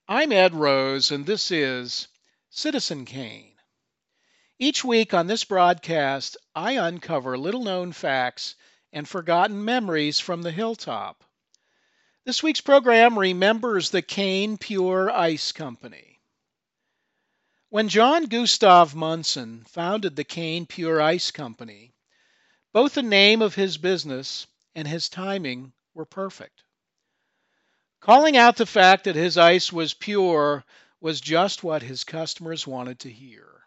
I'm Ed Rose, and this is Citizen Kane. Each week on this broadcast, I uncover little known facts and forgotten memories from the hilltop. This week's program remembers the Kane Pure Ice Company. When John Gustav Munson founded the Kane Pure Ice Company, both the name of his business and his timing were perfect. Calling out the fact that his ice was pure was just what his customers wanted to hear.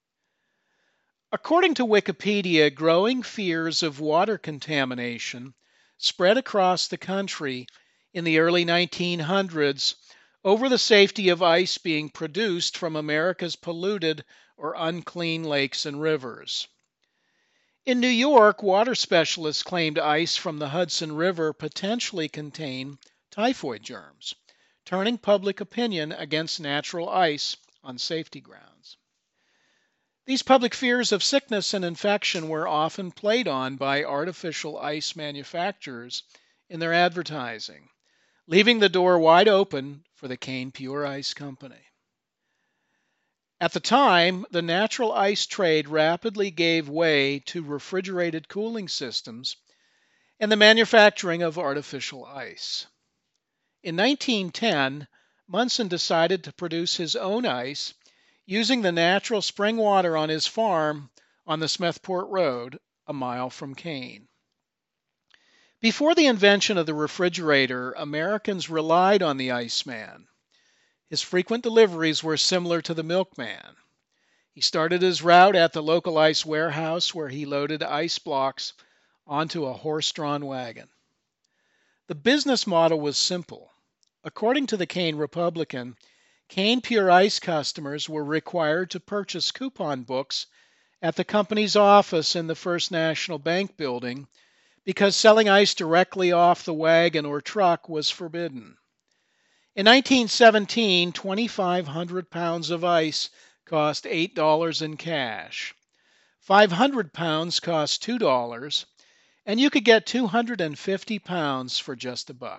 According to Wikipedia, growing fears of water contamination spread across the country in the early 1900s over the safety of ice being produced from America's polluted or unclean lakes and rivers. In New York, water specialists claimed ice from the Hudson River potentially contained typhoid germs, turning public opinion against natural ice on safety grounds. These public fears of sickness and infection were often played on by artificial ice manufacturers in their advertising, leaving the door wide open for the Kane Pure Ice Company. At the time, the natural ice trade rapidly gave way to refrigerated cooling systems and the manufacturing of artificial ice. In 1910, Munson decided to produce his own ice using the natural spring water on his farm on the Smethport Road, a mile from Kane. Before the invention of the refrigerator, Americans relied on the Iceman. His frequent deliveries were similar to the milkman. He started his route at the local ice warehouse where he loaded ice blocks onto a horse-drawn wagon. The business model was simple. According to the Kane Republican, Kane Pure Ice customers were required to purchase coupon books at the company's office in the First National Bank building because selling ice directly off the wagon or truck was forbidden. In 1917, 2,500 pounds of ice cost $8 in cash. 500 pounds cost $2, and you could get 250 pounds for just $1.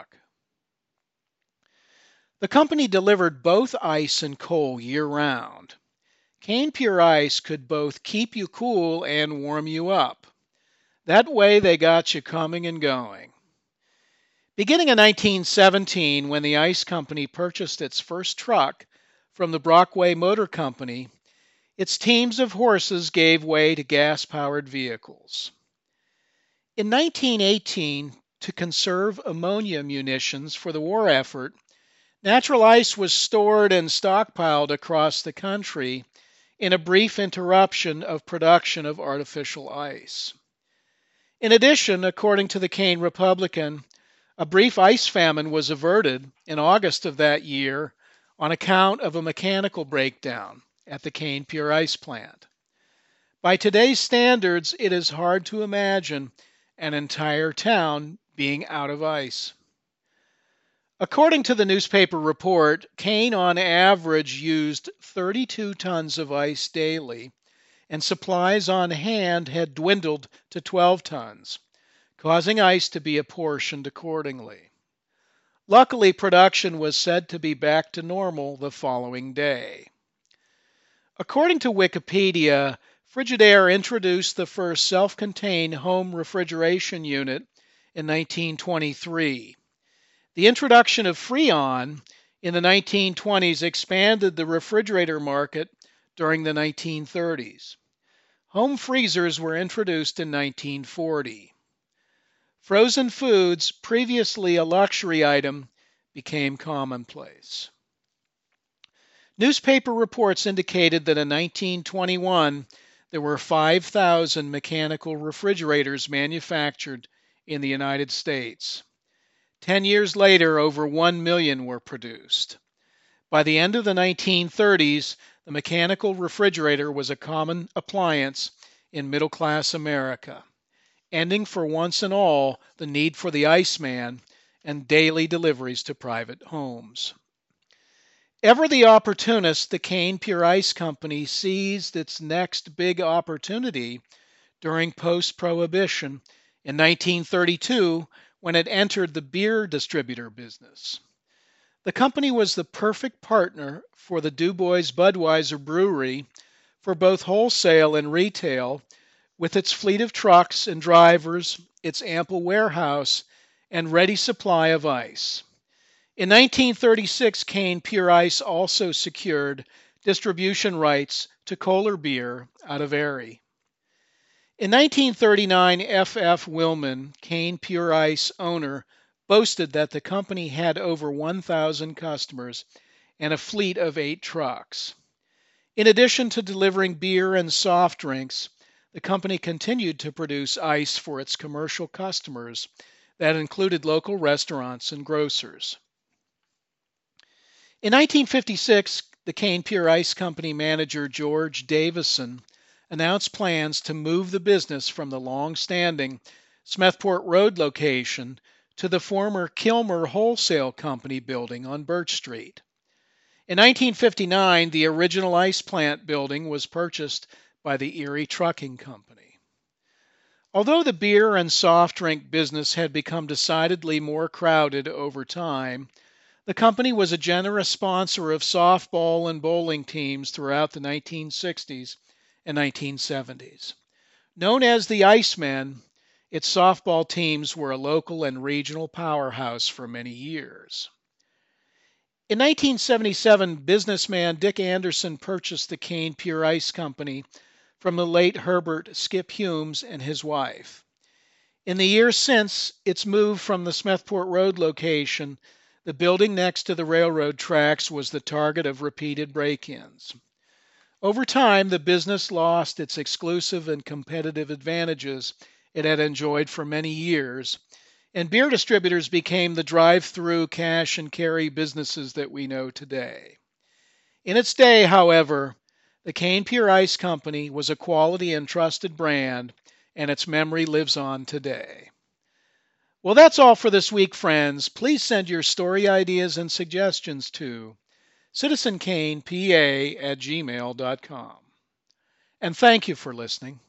The company delivered both ice and coal year-round. Kane Pure Ice could both keep you cool and warm you up. That way they got you coming and going. Beginning in 1917, when the ice company purchased its first truck from the Brockway Motor Company, its teams of horses gave way to gas-powered vehicles. In 1918, to conserve ammonia munitions for the war effort, natural ice was stored and stockpiled across the country in a brief interruption of production of artificial ice. In addition, according to the Kane Republican, a brief ice famine was averted in August of that year on account of a mechanical breakdown at the Kane Pure Ice plant. By today's standards, it is hard to imagine an entire town being out of ice. According to the newspaper report, Kane on average used 32 tons of ice daily, and supplies on hand had dwindled to 12 tons, causing ice to be apportioned accordingly. Luckily, production was said to be back to normal the following day. According to Wikipedia, Frigidaire introduced the first self-contained home refrigeration unit in 1923. The introduction of Freon in the 1920s expanded the refrigerator market during the 1930s. Home freezers were introduced in 1940. Frozen foods, previously a luxury item, became commonplace. Newspaper reports indicated that in 1921 there were 5,000 mechanical refrigerators manufactured in the United States. 10 years later, over 1 million were produced. By the end of the 1930s, the mechanical refrigerator was a common appliance in middle-class America, ending for once and all the need for the Iceman and daily deliveries to private homes. Ever the opportunist, the Kane Pure Ice Company seized its next big opportunity during post-Prohibition in 1932 when it entered the beer distributor business. The company was the perfect partner for the Du Bois Budweiser Brewery for both wholesale and retail, with its fleet of trucks and drivers, its ample warehouse, and ready supply of ice. In 1936, Kane Pure Ice also secured distribution rights to Kohler beer out of Erie. In 1939, F. Willman, Kane Pure Ice owner, boasted that the company had over 1,000 customers and a fleet of 8 trucks. In addition to delivering beer and soft drinks, the company continued to produce ice for its commercial customers that included local restaurants and grocers. In 1956, the Kane Pure Ice Company manager George Davison announced plans to move the business from the long-standing Smethport Road location to the former Kilmer Wholesale Company building on Birch Street. In 1959, the original ice plant building was purchased by the Erie Trucking Company. Although the beer and soft drink business had become decidedly more crowded over time, the company was a generous sponsor of softball and bowling teams throughout the 1960s and 1970s. Known as the Icemen, its softball teams were a local and regional powerhouse for many years. In 1977, businessman Dick Anderson purchased the Kane Pure Ice Company from the late Herbert Skip Humes and his wife. In the years since its move from the Smethport Road location, the building next to the railroad tracks was the target of repeated break-ins. Over time, the business lost its exclusive and competitive advantages it had enjoyed for many years, and beer distributors became the drive-through cash and carry businesses that we know today. In its day, however, the Kane Pure Ice Company was a quality and trusted brand, and its memory lives on today. Well, that's all for this week, friends. Please send your story ideas and suggestions to citizenkanepa@gmail.com. And thank you for listening.